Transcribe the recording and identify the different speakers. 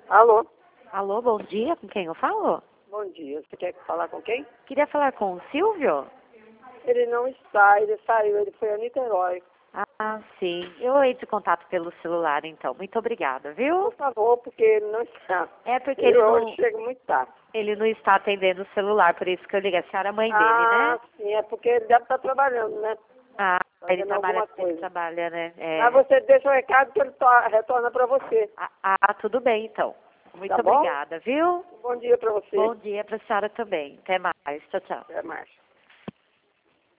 Speaker 1: Alô?
Speaker 2: Alô, bom dia, com quem eu falo?
Speaker 1: Bom dia. Você quer falar com quem?
Speaker 2: Queria falar com o Silvio?
Speaker 1: Ele não está, ele saiu, ele foi a Niterói.
Speaker 2: Ah, sim. Eu entro em contato pelo celular, então. Muito obrigada, viu?
Speaker 1: Por favor, porque ele não está.
Speaker 2: É porque
Speaker 1: Ele hoje chega muito tarde.
Speaker 2: ele não está atendendo o celular, por isso que eu liguei. A senhora é mãe dele, né?
Speaker 1: Sim, é porque ele deve estar trabalhando, né?
Speaker 2: Ah,
Speaker 1: Fazendo alguma coisa.
Speaker 2: ele trabalha, né? É.
Speaker 1: Mas você deixa o recado que ele retorna para você.
Speaker 2: Tudo bem, então. Muito
Speaker 1: Tá bom?
Speaker 2: obrigada, viu?
Speaker 1: Bom dia para você.
Speaker 2: Bom dia para a senhora também. Até mais. Tchau, tchau.
Speaker 1: Até mais.